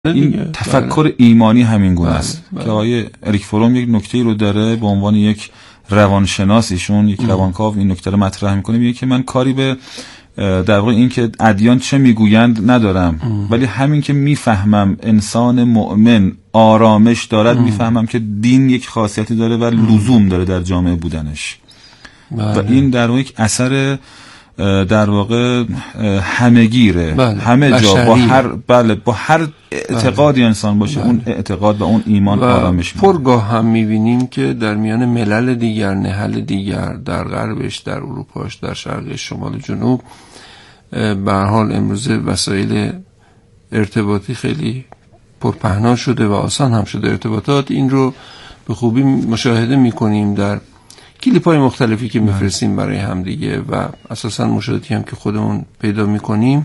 این تفکر ایمانی همین گونه است که آقای اریک فروم یک نکته‌ای رو داره به عنوان یک روانشناس، ایشون یک روانکاو این نکته رو مطرح می‌کنه، میگه که من کاری به در واقع این که ادیان چه میگویند ندارم، ولی همین که میفهمم انسان مؤمن آرامش دارد، میفهمم که دین یک خاصیتی داره و لزوم داره در جامعه بودنش. و این در واقع یک اثر در واقع همه‌گیره، همه جا با هر اعتقادی انسان باشه، اون اعتقاد و اون ایمان آرامش میده. پرگاه هم میبینیم که در میان ملل دیگر، نهل دیگر، در غربش، در اروپاش، در شرقش، شمال و جنوب، به هر حال امروزه وسایل ارتباطی خیلی پرپهنا شده و آسان هم شده ارتباطات. این رو به خوبی مشاهده میکنیم در کلیپ‌های مختلفی که میفرستیم برای همدیگه و اساساً مشاهداتی هم که خودمون پیدا میکنیم،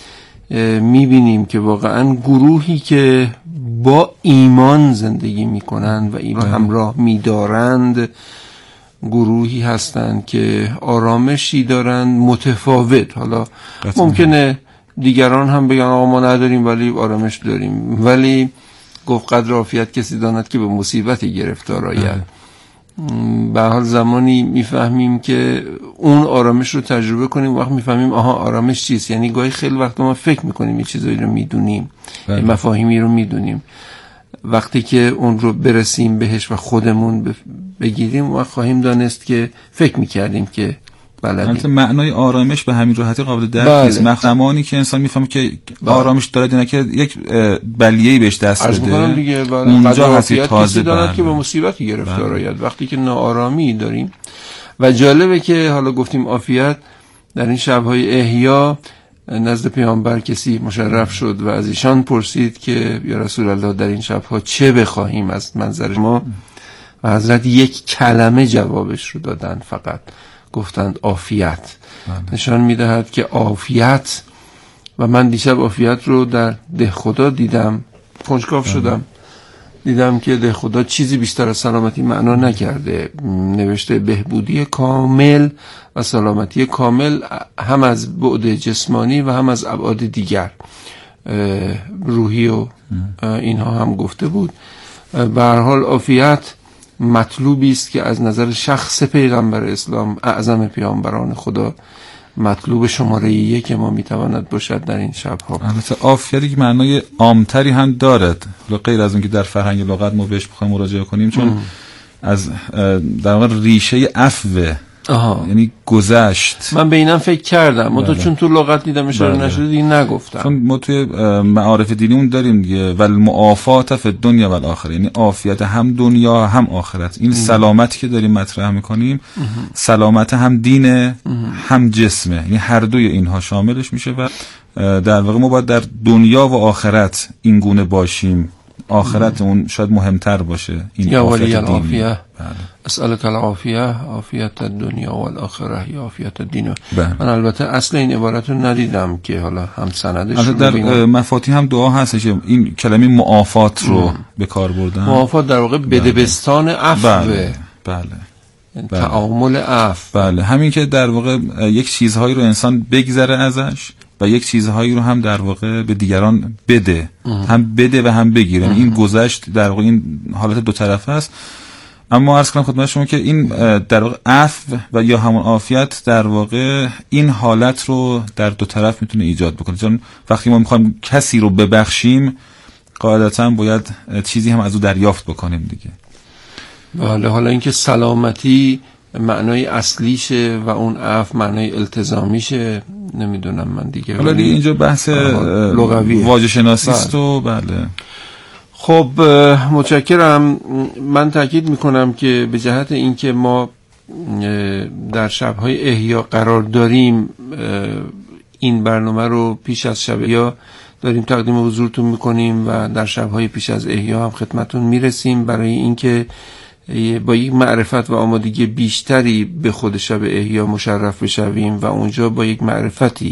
میبینیم که واقعاً گروهی که با ایمان زندگی میکنند و ایمان همراه میدارند گروهی هستند که آرامشی دارند متفاوت. حالا ممکنه دیگران هم بگن آقا ما نداریم ولی آرامش داریم، ولی گفت قدر عافیت کسی داند که به مصیبتی گرفتار آید. به حال زمانی میفهمیم که اون آرامش رو تجربه کنیم، وقت میفهمیم آها آرامش چیست. یعنی گاهی خیلی وقت ما فکر میکنیم یه چیزایی رو میدونیم، مفاهیمی رو میدونیم، وقتی که اون رو برسیم بهش و خودمون بگیریم وقت خواهیم دانست که فکر میکردیم که بلدیم. معنای آرامش به همین راحتی قابل درک نیست. زمانی که انسان میفهمه که آرامش داره، نه که یک بلیه‌ای بهش دست بده، اونجا هستی تازه دارد که به مصیبتی گرفتار آید. وقتی که ناآرامی داریم و جالبه که حالا گفتیم عافیت، در این شب‌های احیا نزد پیامبر کسی مشرف شد و از ایشان پرسید که یا رسول الله در این شب‌ها چه بخواهیم از منظر ما، و حضرت یک کلمه جوابش رو دادن، فقط گفتند عافیت. نشان میدهد که عافیت، و من دیشب عافیت رو در ده خدا دیدم، کنجکاو شدم، دیدم که ده خدا چیزی بیشتر از سلامتی معنا نکرده. نوشته بهبودی کامل و سلامتی کامل، هم از بعد جسمانی و هم از ابعاد دیگر روحی و اینها هم گفته بود. به هر حال عافیت مطلوبی است که از نظر شخص پیغمبر اسلام، اعظم پیامبران خدا، مطلوب شماره 1 ما میتواند باشد در این شب‌ها. البته عافیت یک معنای عامتری هم دارد، غیر از اون که در فرهنگ لغت ما بهش بخوایم مراجعه کنیم، چون از در واقع ریشه عفو، یعنی گذشت. من به اینم فکر کردم، تو چون تو لغت دیدم اشاره نشده دیگه نگفتم. چون ما توی معارف دینیمون داریم دیگه، والمعافات فی الدنیا والآخره، یعنی عافیت هم دنیا هم آخرت. این سلامتی که داریم مطرح میکنیم، سلامت هم دینه هم جسمه، یعنی هر دوی اینها شاملش میشه و در واقع ما باید در دنیا و آخرت این گونه باشیم. آخرت اون شاید مهمتر باشه. این یا ولی العافیه، اسألک العافیه، عافیت الدنیا و الاخره یا عافیت الدین. من البته اصل این عبارت رو ندیدم که حالا هم سندش رو در مفاتیح هم دعا هستش این کلمه معافات رو به کار بردن. معافات در واقع بدبستان عفو، تعامل عفو. بله، همین که در واقع یک چیزهایی رو انسان بگذره ازش و یک چیزهایی رو هم در واقع به دیگران بده، هم بده و هم بگیره. این گذشت در واقع این حالت دو طرفه است. اما عرض کنم خدمت شما که این در واقع عفو و یا همون عافیت در واقع این حالت رو در دو طرف میتونه ایجاد بکنه. چون وقتی ما میخوایم کسی رو ببخشیم قاعدتاً باید چیزی هم از او دریافت بکنیم دیگه. بله، حالا اینکه سلامتی معنای اصلیشه و اون عفو معنای التزامیشه نمیدونم من دیگه. حالا دیگه اینجا بحث واژه شناسی است و بله. خب متشکرم. من تاکید میکنم که به جهت اینکه ما در شب‌های احیا قرار داریم، این برنامه رو پیش از شب احیا داریم تقدیم حضورتون میکنیم و در شب‌های پیش از احیا هم خدمتتون میرسیم برای اینکه با یک معرفت و آمادگی بیشتری به خود شب احیا مشرف بشویم و اونجا با یک معرفتی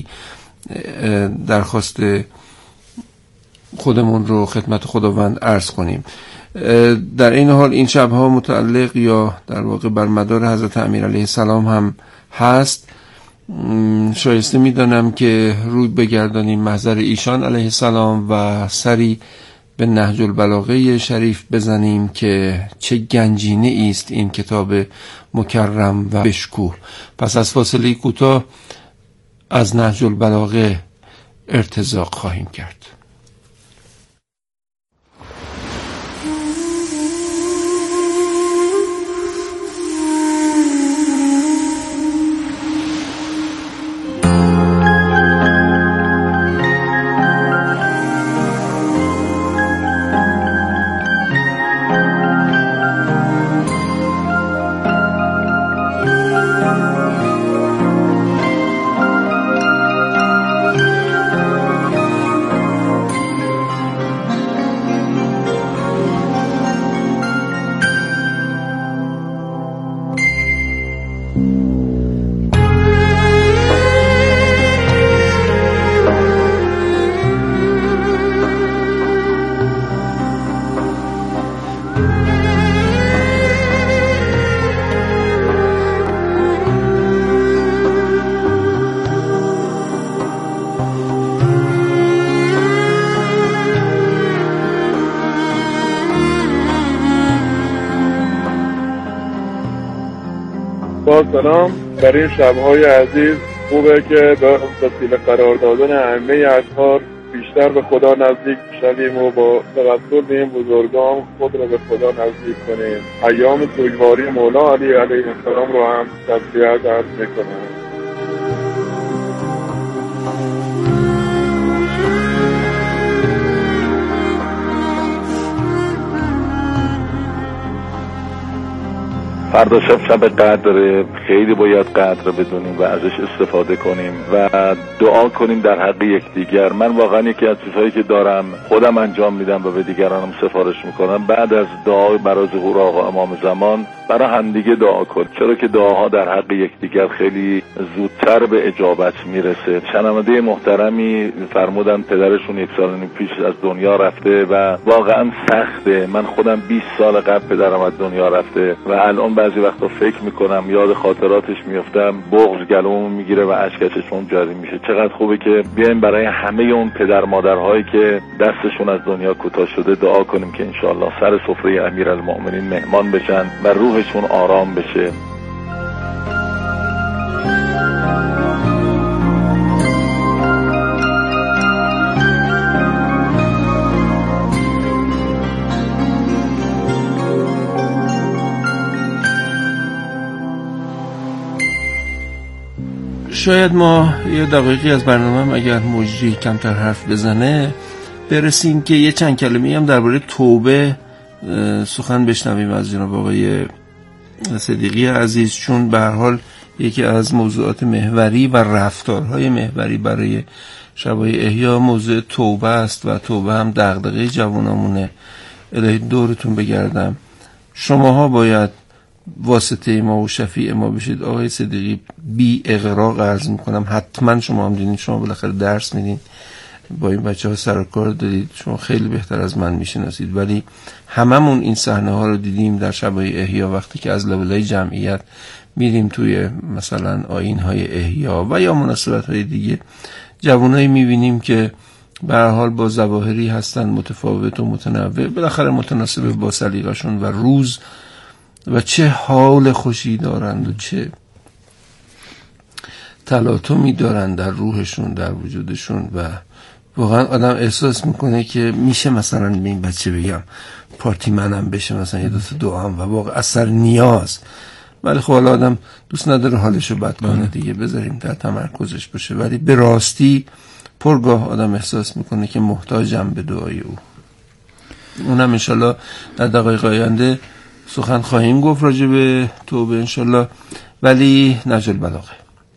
درخواست خودمون رو خدمت خداوند عرض کنیم. در این حال این شبها متعلق یا در واقع بر مدار حضرت امیر علیه السلام هم هست. شایسته میدانم که روی بگردانیم محضر ایشان علیه السلام و سری به نهج البلاغه شریف بزنیم که چه گنجینه است این کتاب مکرم و بشکوه. پس از فاصله کوتاه از نهج البلاغه ارتزاق خواهیم کرد. سلام. در این شب‌های عزیز خوبه که به وسیله قرار دادن همه اذکار بیشتر به خدا نزدیک شویم و با توسل به این بزرگان خود را به خدا نزدیک کنیم. ایام سوگواری مولا علی علیه السلام رو هم تسلیت عرض می‌کنم. فردا شب قدر، خیلی باید قدر بدونیم و ازش استفاده کنیم و دعا کنیم در حق یکدیگر. من واقعا یکی از چیزهایی که دارم خودم انجام میدم و به دیگرانم سفارش میکنم، بعد از دعا برای ظهور آقا امام زمان برای همدیگه دعا کنیم، چرا که دعاها در حق یکدیگر خیلی زودتر به اجابت میرسه. شنونده محترمی فرمودن پدرشون 1 سال پیش از دنیا رفته و واقعا سخته. من خودم 20 سال قبل پدرم از دنیا رفته و الان بعضی وقتا فکر میکنم، یاد خاطراتش میافتم، بغض گلومو میگیره و اشک از چشمم جاری میشه. چقدر خوبه که بیایم برای همه اون پدر مادرهایی که دستشون از دنیا کوتاه شده دعا کنیم که انشالله سر سفره امیرالمؤمنین مهمان بشن و روحشون آرام بشه. شاید ما یه دقیقی از برنامه اگر مجری کمتر حرف بزنه برسیم که یه چند کلمه‌ای هم درباره توبه سخن بشنویم از جناب آقای صدیقی عزیز، چون به هر حال یکی از موضوعات محوری و رفتارهای محوری برای شبای احیا موضوع توبه است و توبه هم دغدغه جوانامونه. الهی دورتون بگردم. شماها باید واسطه ما و شفیع ما بشید. آقای صدیقی بی اغراق عرض میکنم، حتما شما هم دیدین، شما بالاخره درس میدین، با این بچه ها سر کار دارید، شما خیلی بهتر از من میشناسید، ولی هممون این صحنه ها رو دیدیم در شبای احیا وقتی که از لولای جمعیت میریم توی مثلا آیین های احیا و یا مناسبت های دیگه، جوانایی میبینیم که به هر حال با ظواهری هستن متفاوت و متنوع، بالاخره متناسب با سلیقه‌شون و روز، و چه حال خوشی دارند و چه تلاطمی دارند در روحشون، در وجودشون، و واقعا آدم احساس میکنه که میشه مثلا به این بچه بگم پارتی منم بشه، مثلا یه دوست دوام، و واقعا اثر نیاز. ولی خب حالا آدم دوست نداره حالشو بد کنه دیگه، بذاریم در تمرکزش باشه، ولی به راستی پرگاه آدم احساس میکنه که محتاجم به دعای او. اونم انشالله در دقایق آینده سخن خواهیم گفت راجع به توبه انشالله. ولی نهج البلاغه،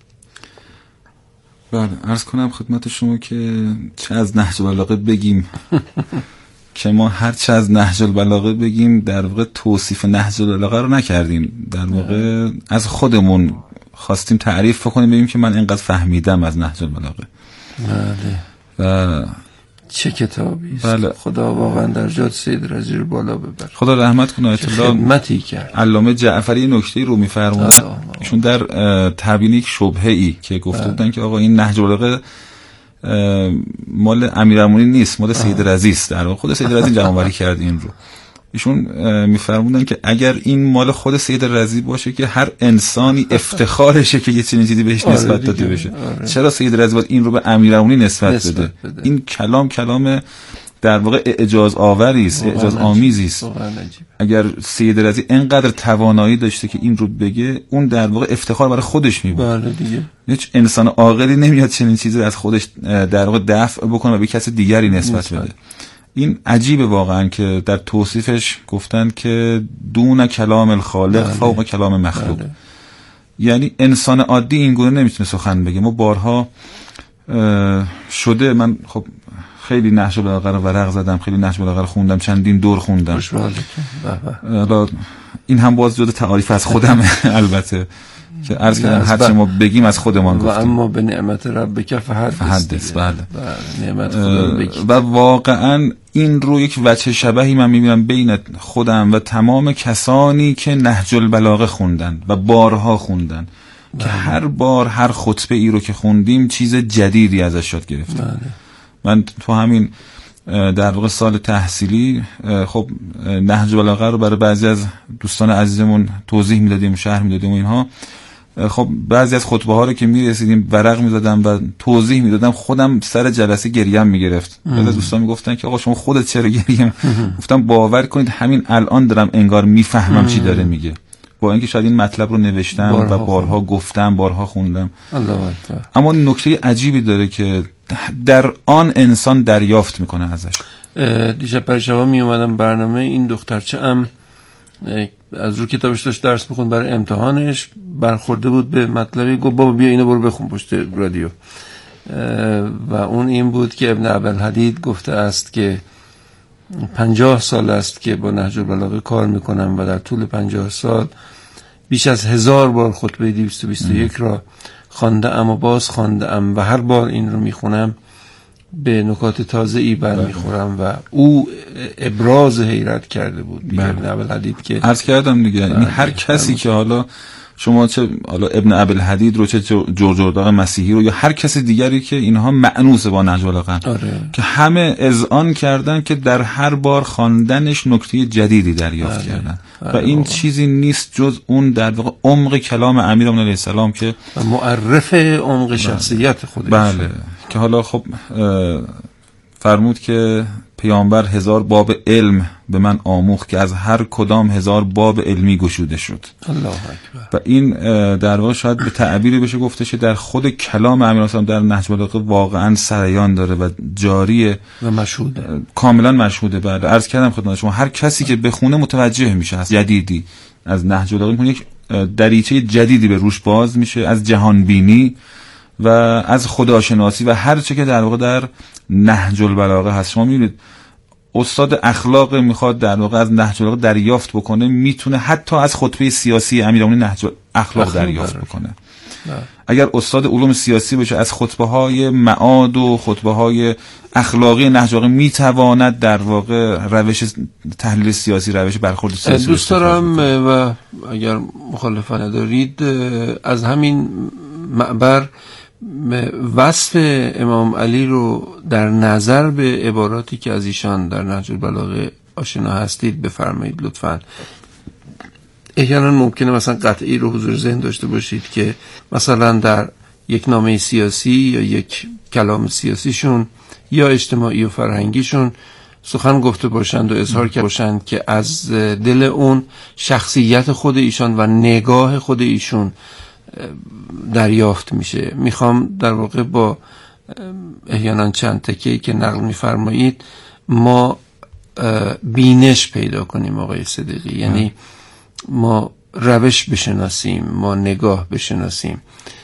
بله عرض کنم خدمت شما که چه از نهج البلاغه بگیم که ما هر چه از نهج البلاغه بگیم در واقع توصیف نهج البلاغه رو نکردیم، در واقع از خودمون خواستیم تعریف کنیم، بگیم که من اینقدر فهمیدم از نهج البلاغه. بله. و چه کتابی است. بله. خدا واقعا درجات سید رضی رو بالا ببر. خدا رحمت کنه. آیت الله خدمتی کرد. علامه جعفری نکته رو می‌فرمودن، چون در تبیین یک شبهه‌ای که گفته بودن که آقا این نهج البلاغه مال امیرالمومنین نیست، مال سید رضی است. در واقع خود سید رضی جمع‌آوری کرد این رو. ایشون میفرمودن که اگر این مال خود سید رضی باشه که هر انسانی افتخارشه که یه چنین چیزی بهش نسبت داده بشه، چرا سید رضی باید این رو به امیرالمومنین نسبت بده؟ این کلام در واقع اعجاز آوری است، اعجاز آمیزی است. اگر سید رضی اینقدر توانایی داشته که این رو بگه، اون در واقع افتخار برای خودش میبود. بله دیگه. هیچ انسان عاقلی نمیاد چنین چیزی از خودش در واقع دفع بکنه و به کسی دیگری نسبت بده. این عجیبه واقعا که در توصیفش گفتن که دون کلام الخالق فوق کلام مخلوق. یعنی انسان عادی این گونه نمیتونه سخن بگه. ما بارها شده، من خب خیلی نهج البلاغه رو ورق زدم، خیلی نهج البلاغه رو خوندم، چندین دور خوندم. این هم باز جدا تعاریف از خودم البته که عرض کردم هر چه ما بگیم از خودمان گفتیم. و اما به نعمت ربک فحدث. بله. نعمت خدا بگی. و واقعا این رو یک وجه شبهی من میبینم بین خودم و تمام کسانی که نهج البلاغه خوندن و بارها خوندن که هر بار هر خطبه ای رو که خوندیم چیز جدیدی ازش یاد گرفتیم. من تو همین در واقع سال تحصیلی خب نهج البلاغه رو برای بعضی از دوستان عزیزمون توضیح میدادیم، شرح میدادیم و اینها. خب بعضی از خطبه ها رو که میرسیدیم ورق میزدم و توضیح میدادم، خودم سر جلسه گریم میگرفت. بعضی از دوستان میگفتن که آقا شما خودت چرا گریم؟ گفتم باور کنید همین الان دارم انگار میفهمم چی داره میگه، با اینکه شاید این مطلب رو نوشتم و بارها گفتم، بارها خوندم. اما نکته عجیبی داره که در آن انسان دریافت میکنه ازش. دیشب پریشبا می اومدم برنامه، این دخترچه ام از رو کتابش داشت درس بخون برای امتحانش، برخورده بود به مطلبی، گفت بابا بیا اینو برو بخون پشت رادیو. و اون این بود که ابن ابوالحدید گفته است که 50 سال است که با نهج البلاغه کار میکنم و در طول 50 سال بیش از 1000 بار خطبه 221 را خوانده ام و باز خوانده ام و هر بار این رو میخونم به نکات تازه‌ای برمیخورم و او ابراز حیرت کرده بود دیگه. ابن ابوالحدید که عرض کردم دیگه، این هر کسی که حالا شما چه حالا ابن ابوالحدید رو، چه جورجرداق مسیحی رو، یا هر کسی دیگری که اینها مأنوس با نهج البلاغه که همه اذعان کردن که در هر بار خواندنش نکته جدیدی دریافت کردن و این چیزی نیست جز اون در واقع عمق کلام امیرالمومنین علیه السلام که معرف عمق شخصیت خودش. بله که حالا خب فرمود که پیامبر 1000 باب علم به من آموخت که از هر کدام 1000 باب علمی گشوده شد. الله اکبر. و این در واقع شاید به تعبیری بشه گفتش در خود کلام امیرالمومنین در نهج البلاغه واقعا سریان داره و جاریه و مشهوده، کاملا مشهوده. بعد عرض کردم خدمت شما هر کسی که بخونه متوجه میشه از جدیدی از نهج البلاغه، یک دریچه جدیدی به روش باز میشه از جهان بینی و از خداشناسی و هر چه که در واقع در نهج البلاغه هست. شما میبینید استاد اخلاق میخواد در واقع از نهج البلاغه دریافت بکنه، میتونه حتی از خطبه سیاسی امیرالمومنین نهج اخلاق دریافت بکنه. اگر استاد علوم سیاسی باشه از خطبه های معاد و خطبه های اخلاقی نهج البلاغه میتواند در واقع روش تحلیل سیاسی، روش برخورد سیاسی دوست دارم و اگر مخالفت ندارید از همین معبر وصف امام علی رو در نظر به عباراتی که از ایشان در نهج البلاغه آشنا هستید بفرمایید لطفاً. احیانا ممکنه مثلا قطعی رو حضور ذهن داشته باشید که مثلا در یک نامه سیاسی یا یک کلام سیاسیشون یا اجتماعی و فرهنگیشون سخن گفته باشند و اظهار کرده باشند که از دل اون شخصیت خود ایشان و نگاه خود ایشون دریافت میشه. میخوام در واقع با احیانا چند تکه‌ای که نقل میفرمایید ما بینش پیدا کنیم آقای صدیقی، یعنی ما روش بشناسیم، ما نگاه بشناسیم.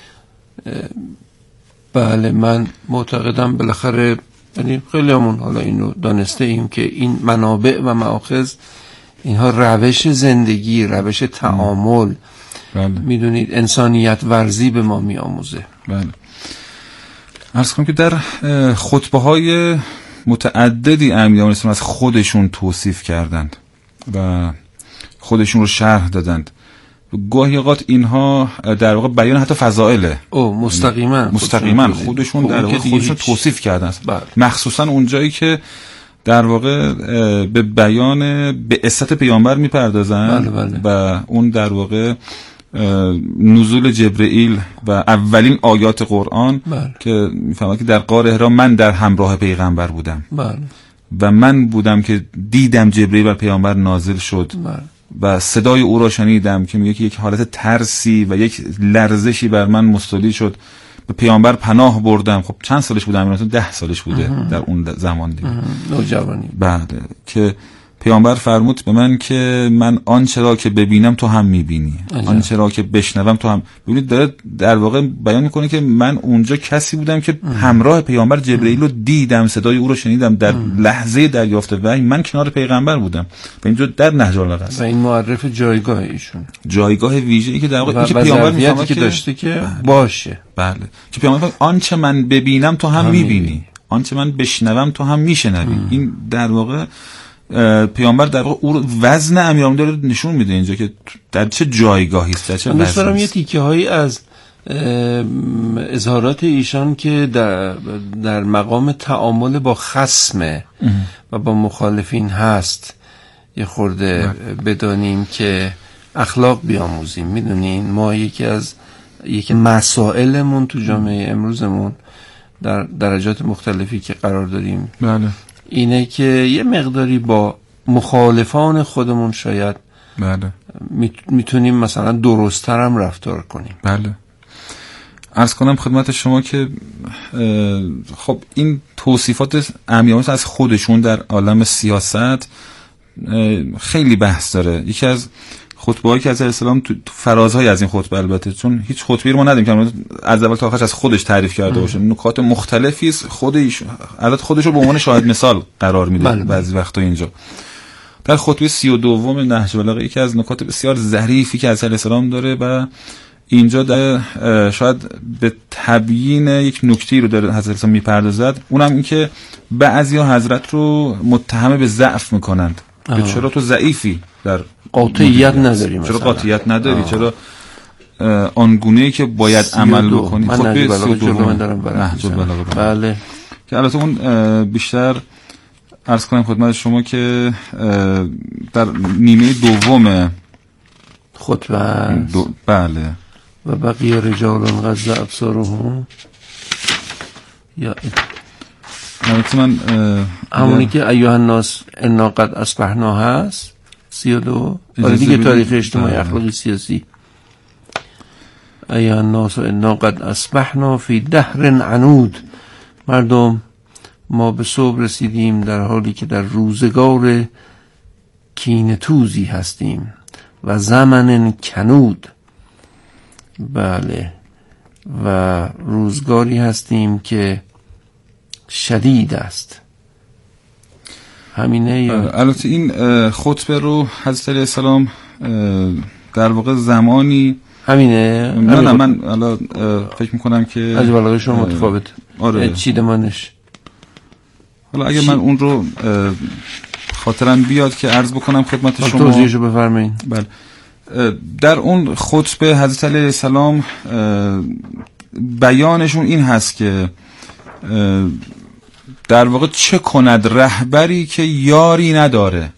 بله من معتقدم بالاخره، یعنی خیلی همون حالا اینو دانسته ایم که این منابع و مآخذ اینها روش زندگی، روش تعامل، میدونید انسانیت ورزی به ما میآموزه. بله. عرض کنم که در خطبه های متعددی امیرالمومنین از خودشون توصیف کردند و خودشون رو شرح دادند. گاهی اوقات اینها در واقع بیان حتی فضائله. مستقیما خودشون در واقع خودشون توصیف کردن. مخصوصا اون جایی که در واقع به بیان به عصمت پیامبر میپردازن و اون در واقع نزول جبرئیل و اولین آیات قرآن که میفهمه که در غار حرا من در همراه پیغمبر بودم و من بودم که دیدم جبرئیل بر پیامبر نازل شد و صدای او را شنیدم که میگه که یک حالت ترسی و یک لرزشی بر من مستولی شد، به پیامبر پناه بردم. خب چند سالش بوده؟ امیراتون 10 سالش بوده در اون زمان دیگه، نوجوانی. بعد که پیامبر فرمود به من که من آنچه را که ببینم تو هم میبینی، آنچه را که بشنوم تو هم. ببینید داره در واقع بیان میکنه که من اونجا کسی بودم که همراه پیامبر جبرئیل رو دیدم، صدای او رو شنیدم، در لحظه دریافت وحی من کنار پیغمبر بودم. و اینجا در نهج البلاغه است. و این معرف جایگاه ایشون، جایگاه ویژه‌ای که در واقع این که پیامبر میفهمه که داشته که باشه. بله، که پیامبر آنچه من ببینم تو هم میبینی، آنچه من بشنوم تو هم میشنوی. این در واقع پیامبر در واقع او وزن امیرالمومنین داره نشون میده اینجا که در چه جایگاهی است، در چه وزنی است. من یه تیکه هایی از اظهارات ایشان که در مقام تعامل با خصم و با مخالفین هست یه خورده بدانیم که اخلاق بیاموزیم. میدونین ما یکی مسائلمون تو جامعه امروزمون در درجات مختلفی که قرار داریم بله اینه که یه مقداری با مخالفان خودمون شاید بله میتونیم مثلا درست‌تر هم رفتار کنیم. بله. عرض کنم خدمت شما که خب این توصیفات امیرالمومنین از خودشون در عالم سیاست خیلی بحث داره. یکی از خطبه‌هایی که از اسلام تو فرازهای از این خطبه، البته چون هیچ خطبه‌ای رو ما ندیم که از اول تا آخرش از خودش تعریف کرده باشه، نکات مختلفی است خودش رو به عنوان شاهد مثال قرار میده. بعضی وقتا اینجا در خطبه 32 نهج البلاغه یکی از نکات بسیار ظریفی که از اسلام داره و اینجا در شاید به تبیین یک نکته‌ای رو در حضرت اسلام میپردازد، اونم این که بعضیا حضرت رو متهم به ضعف میکنند. چرا تو ضعیفی، در قاطعیت نداری، چرا قاطعیت نداری، چرا آنگونه‌ای که باید عمل بکنی. خب به 32 من دارم بله که البته اون بیشتر عرض کنم خدمت شما که در نیمه دوم خطبه بله و بقیه رجال غض ابصارهم یا البته من همونی که ایها الناس انا قد اصبحنا هست 32 ولی دیگه تاریخ اجتماعی اخلاقی سیاسی ایها الناس انا قد اصبحنا فی دهر عنود. مردم ما به صبح رسیدیم در حالی که در روزگار کینه توزی هستیم و زمن کنود. بله و روزگاری هستیم که شدید است. همینه یا البته این خطبه رو حضرت علیه السلام در واقع زمانی همینه نه من الان فکر میکنم که از بلاغه شما متفاوت چیدمانش. حالا اگه من اون رو خاطرم بیاد که عرض بکنم خدمت شما، توضیحشو بفرمایید. بله در اون خطبه حضرت علیه السلام بیانشون این هست که در واقع چه کند رهبری که یاری نداره.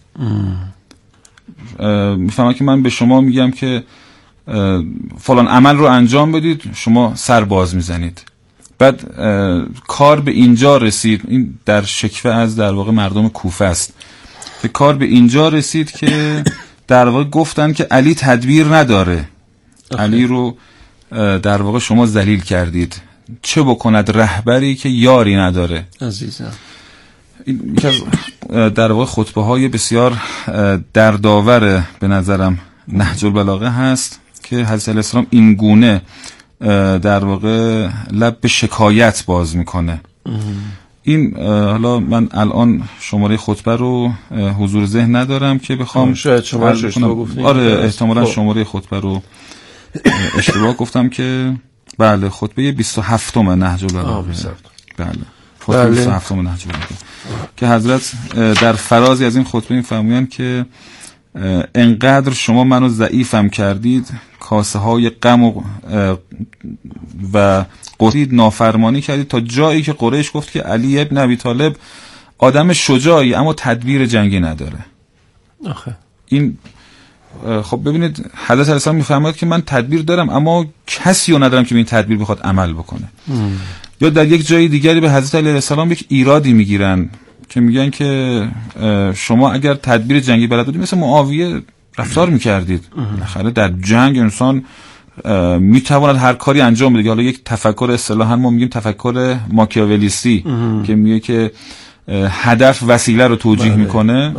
میفهمم که من به شما میگم که فلان عمل رو انجام بدید، شما سر باز میزنید. بعد کار به اینجا رسید، این در شکوه از در واقع مردم کوفه است که کار به اینجا رسید که در واقع گفتن که علی تدبیر نداره، علی رو در واقع شما ذلیل کردید، چه بکند رهبری که یاری نداره. عزیزم این یکی از در واقع خطبه های بسیار دردآور به نظرم نهج البلاغه هست که حضرت علیه السلام این گونه در واقع لب به شکایت باز میکنه. این حالا من الان شماره خطبه رو حضور ذهن ندارم که بخوام شاید شما اشتباه گفتید. آره احتمالاً شماره خطبه رو اشتباه گفتم که بله خطبه 27 نهج البلاغه. بله خطبه 27 نهج البلاغه که حضرت در فرازی از این خطبه می‌فرمایند که انقدر شما منو ضعیفم کردید، کاسه های غم و قصید نافرمانی کردید، تا جایی که قریش گفت که علی ابن ابی طالب آدم شجاعی اما تدبیر جنگی نداره. آخه این خب ببینید حضرت علیه السلام میفرماید که من تدبیر دارم اما کسی رو ندارم که به این تدبیر بخواد عمل بکنه. یا در یک جای دیگری به حضرت علیه السلام یک ایرادی میگیرن که میگن که شما اگر تدبیر جنگی بلد بودید مثل معاویه رفتار میکردید. بالاخره در جنگ انسان میتواند هر کاری انجام بده. حالا یک تفکر اصطلاحاً ما میگیم تفکر ماکیاولیستی که میگه که هدف وسیله رو توجیه میکنه.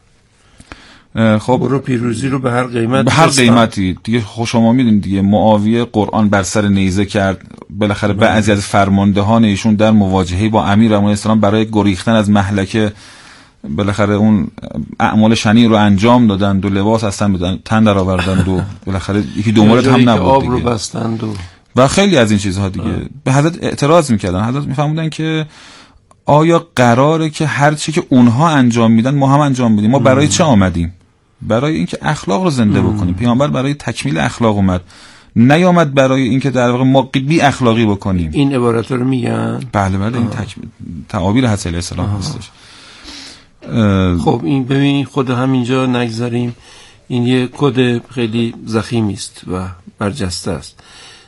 خب برو پیروزی رو به هر قیمت، به هر قیمتی دیگه. شما میدونید دیگه معاویه قرآن بر سر نیزه کرد. بالاخره بعضی از فرماندهان ایشون در مواجهه با امیر علیه السلام برای گریختن از مهلکه بالاخره اون اعمال شنیع رو انجام دادند و لباس اصلا تن در آوردند و بالاخره یکی دو مورد هم نبود آب دیگه رو بستند و خیلی از این چیزها دیگه. به حضرت اعتراض میکردن. حضرت میفهمودن که آیا قراره که هر چی که اونها انجام میدن ما هم انجام بدیم؟ ما برای چه آمدیم؟ برای اینکه اخلاق رو زنده بکنیم. پیامبر برای تکمیل اخلاق اومد، نیامد برای اینکه در واقع ما بی اخلاقی بکنیم. این عبارت رو میگن؟ بله این تعابیر حضرت علیه السلام هستش. خب این ببین خود همینجا نگذاریم، این یه کد خیلی ضخیمی است و برجسته است.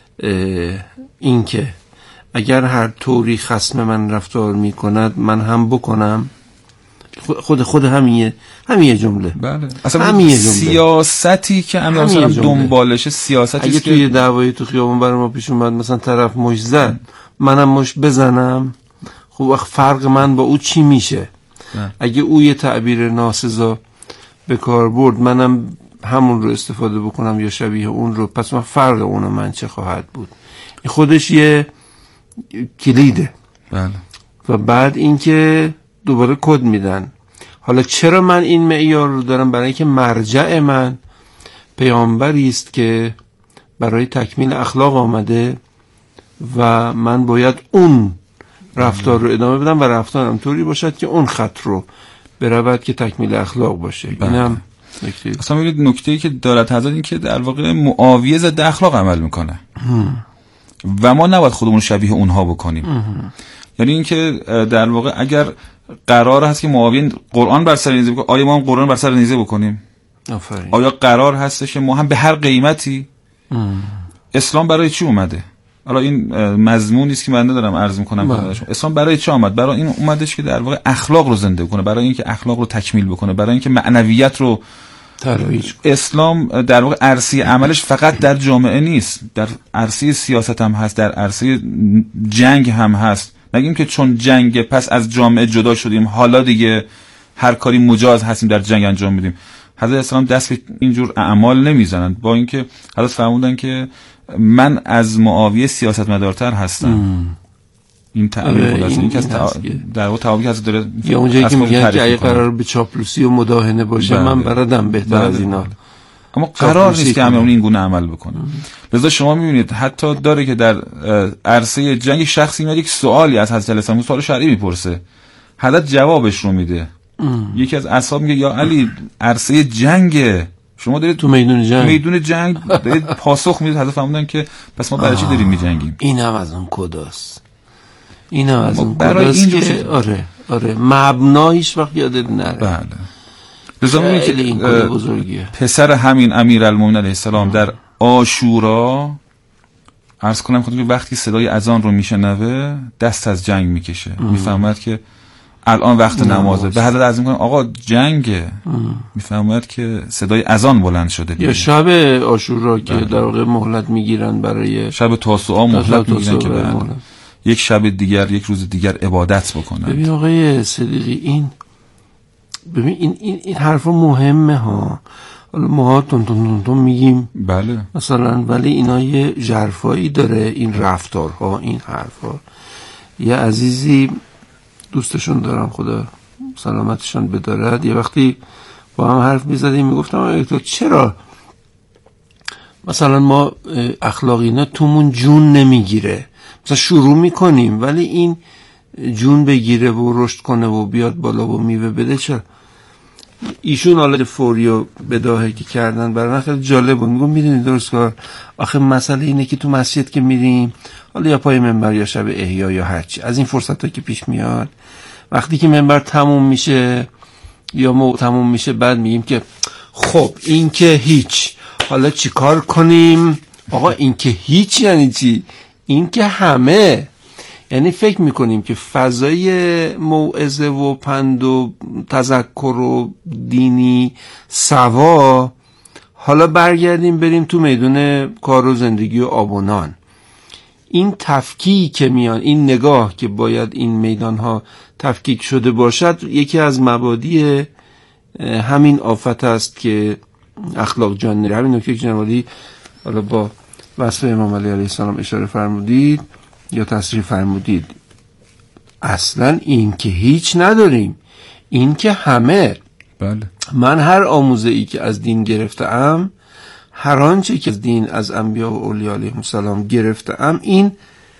این که اگر هر طوری خصم من رفتار میکند من هم بکنم. خود همین جمله. بله اصلا سیاستی که امیر علیه دنبالشه سیاستی اگه توی دعوای تو خیابون برای ما پیش اومد مثلا طرف مش زد منم مش بزنم، خب وقت فرق من با او چی میشه؟ اگه او یه تعبیر ناسزا به کار برد منم همون رو استفاده بکنم یا شبیه اون رو، پس من فرق اون و من چه خواهد بود؟ این خودش یه کلیده. بله. و بعد اینکه دوباره کد میدن. حالا چرا من این معیار رو دارم؟ برای اینکه مرجع من پیامبری است که برای تکمیل اخلاق آمده و من باید اون رفتار رو ادامه بدم و رفتارم طوری باشد که اون خط رو برود که تکمیل اخلاق باشه. اینم نکته. اصلا ببینید نکته‌ای که دارد حضرت این که در واقع معاویه ضد اخلاق عمل میکنه و ما نباید خودمون شبیه اونها بکنیم. یعنی اینکه در واقع اگر قرار هست که معاویه قرآن بر سر نیزه بکنه، آیا ما هم قرآن بر سر نیزه بکنیم؟ آفرین. آیا قرار هستش که ما هم به هر قیمتی؟ اسلام برای چی اومده؟ حالا این مضمونی است که من ندارم عرض میکنم. اسلام برای چی آمد؟ برای این اومدش که در واقع اخلاق رو زنده کنه، برای اینکه اخلاق رو تکمیل بکنه، برای اینکه معنویت رو ترویج. اسلام در واقع عرصه عملش فقط در جامعه نیست، در عرصه سیاست هم هست، در عرصه جنگ هم هست. نگیم که چون جنگ پس از جامعه جدا شدیم حالا دیگه هر کاری مجاز هستیم در جنگ انجام میدیم. حضرت اسلام دست به اینجور اعمال نمیزنند، با اینکه حضرت فرمودن که من از معاویه سیاستمدارتر هستم. این تعبیر خلاصه این که در واقع تعبیری از داره یا اونجایی که میگن که اگه قرار به چاپلوسی و مداهنه باشه من بردم بهتر از اینا، اما قرار نیست که همه این گونه عمل بکنه. لذا شما میبینید حتی داره که در عرصه جنگ شخصی میاد یک سوالی از حضرت علیه سوال شرعی میپرسه، حضرت جوابش رو میده. یکی از اصحاب میگه یا علی عرصه جنگه، شما دارید تو میدون جنگ دارید پاسخ میدید. حضرت فرمودن که پس ما برای چی داریم میجنگیم؟ این هم از اون کداست، این هم از اون کداست که آره مبنایش وقت یادت نره. بله. لذا میگه که این کد بزرگیه. پسر همین امیرالمومنین علیه السلام در عاشورا عرض کنم خودم که وقتی صدای اذان رو میشنوه دست از جنگ میکشه، میفهمد که الان وقت نمازه. به حضرت عرض میکنه آقا جنگه، میفهمد که صدای اذان بلند شده دیگه. یا شب عاشورا که در واقع مهلت میگیرن برای شب تاسوعا مهلت میگیرن که بعد یک شب دیگر یک روز دیگر عبادت بکنن. ببین آقای صدیقی این حرف مهمه ها. حالا ما تون میگیم بله مثلا، ولی اینا یه ژرفایی داره این رفتارها، این حرفا. یه عزیزی دوستشون دارم خدا سلامتشان بدارد، یه وقتی با هم حرف میزدیم میگفتم تو چرا مثلا ما اخلاقینا تومون جون نمیگیره، مثلا شروع میکنیم ولی این جون بگیره و رشد کنه و بیاد بالا و میوه بده چرا؟ ایشون حالا فوری و بداهه که کردن برای من خیلی جالب بود. میگم میدونید درست کار آخه مسئله اینه که تو مسجد که میریم حالا یا پای منبر یا شب احیا یا هرچی از این فرصت‌ها که پیش میاد وقتی که منبر تموم میشه یا تموم میشه بعد میگیم که خب این که هیچ حالا چی کار کنیم؟ آقا این که هیچ یعنی چی؟ این که همه، یعنی فکر میکنیم که فضای موعظه و پند و تذکر و دینی سوا حالا برگردیم بریم تو میدون کار و زندگی و آب و نان. این تفکیک که میان، این نگاه که باید این میدان ها تفکیک شده باشد یکی از مبادی همین آفت است که اخلاق جان همین نکته که جناب عالی حالا با وصف امام علی علیه السلام اشاره فرمودید یا تصریح فرمودید. اصلا این که هیچ نداریم، این که همه. بله. من هر آموزه ای که از دین گرفتم، هر آنچه که از دین از انبیا و اولیاء علیهم السلام گرفتم، این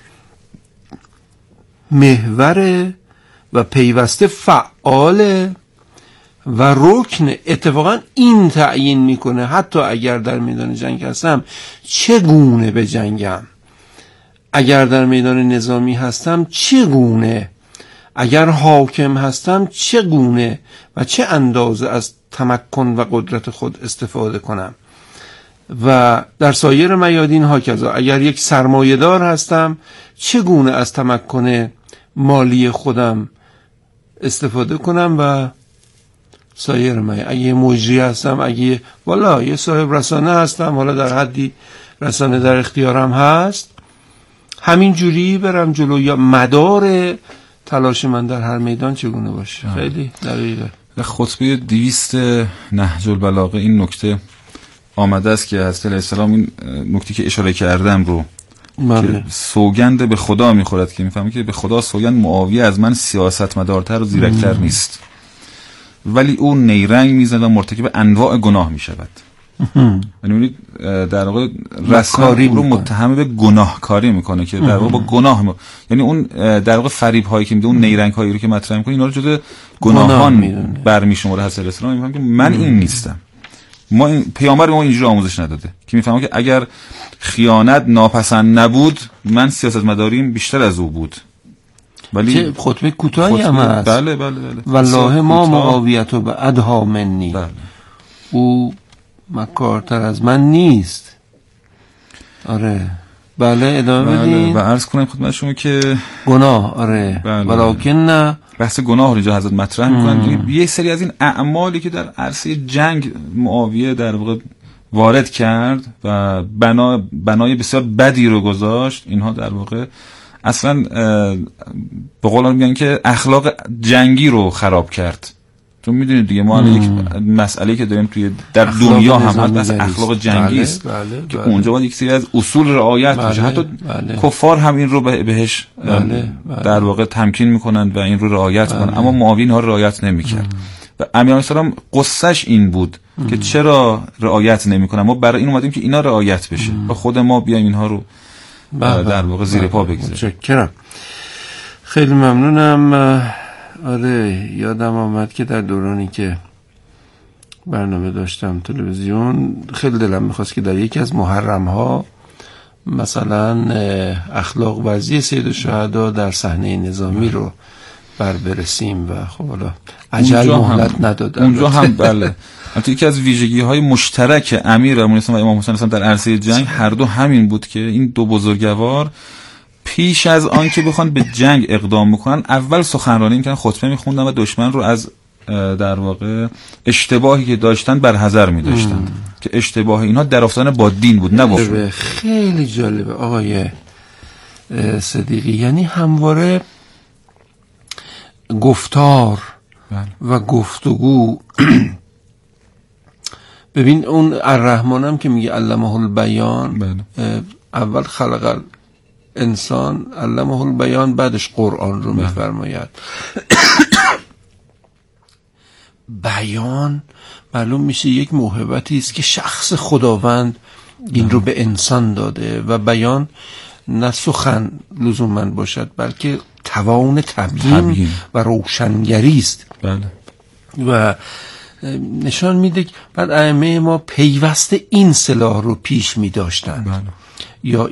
محور و پیوسته فعال و رکن. اتفاقا این تعیین میکنه حتی اگر در میدان جنگ هستم چگونه به جنگم، اگر در میدان نظامی هستم چگونه، اگر حاکم هستم چگونه و چه اندازه از تمکن و قدرت خود استفاده کنم، و در سایر میادین ها کذا. اگر یک سرمایه‌دار هستم چگونه از تمکن مالی خودم استفاده کنم و سایر اگه مجری هستم، اگه والا یه صاحب رسانه هستم، حالا در حدی رسانه در اختیارم هست، همین جوری برم جلو. یا مدار تلاش من در هر میدان چگونه باشه. خیلی دقیقه. در خطبه 200 نهج البلاغه این نکته آمده است که حضرت علیه السلام این نکته که اشاره کردم رو که سوگند به خدا میخورد که میفهمی که به خدا سوگند معاویه از من سیاستمدارتر و زیرکتر نیست، ولی او نیرنگ میزند و مرتکب انواع گناه میشود. یعنی در واقع رسانه رو متهم به گناهکاری میکنه که در واقع با گناه یعنی اون در واقع فریب هایی که میده، اون نیرنگ هایی رو که مطرح میکنه اینا رو جزء گناهان برمیشمره. حضرت الاسلام میفهمه که من این نیستم. ما این پیامبر ما اینجوری آموزش نداده که میفهمه که اگر خیانت ناپسند نبود من سیاستمداریم بیشتر از او بود. ولی خطبه کوتاهی هم هست. بله بله بله. والله ما معاویت و به ادها منی. بله. او مکارتر از من نیست. آره بله ادامه بدین. و عرض کنم خدمت شما که گناه آره ولکن نه بحث گناه رو اینجا حضرت مطرح میکنن. یه سری از این اعمالی که در عرصه جنگ معاویه در واقع وارد کرد و بنای بسیار بدی رو گذاشت، اینها در واقع اصلا به قول میگن که اخلاق جنگی رو خراب کرد. تو میدونید دیگه ما یک مسئله که داریم توی در دنیا هم هست اخلاق جنگی است که اونجا باید یک سری از اصول رعایت بشه. حتی کفار هم این رو بهش در واقع تمکین میکنن و این رو رعایت میکنن، اما معاویه اینها رو رعایت نمیکرد. و امیر السلام قصهش این بود که چرا رعایت نمیکنن. ما برای این اومدیم که اینا رعایت بشه و خود ما بیایم اینها رو در واقع زیر پا بگذاریم. متشکرم. خیلی ممنونم. آره یادم آمد که در دورانی که برنامه داشتم تلویزیون خیلی دلم میخواست که در یکی از محرم ها مثلا اخلاق ورزی سید الشهدا در صحنه نظامی رو بررسیم و خب حالا عجل مهلت نداد. اونجا هم بله حتی یکی از ویژگی های مشترک امیرالمومنین و امام حسین در عرصه جنگ هر دو همین بود که این دو بزرگوار پیش از آن که بخوان به جنگ اقدام بکنن اول سخنرانی میکنن، خطبه میخوندن و دشمن رو از در واقع اشتباهی که داشتن برحذر میداشتن که اشتباه اینها در افتادن با دین بود نه با خود. خیلی جالبه آقای صدیقی، یعنی همواره گفتار و گفتگو ببین اون الرحمن هم که میگه علمه البیان، اول خلق انسان علمه البیان، بعدش قرآن رو میفرماید. بیان معلوم میشه یک موهبتی است که شخص خداوند این رو به انسان داده و بیان نه سخن لزوما باشد بلکه توان تبیین و روشنگری است. بله. و نشان میده بعد ائمه ما پیوسته این سلاح رو پیش می داشتند. یا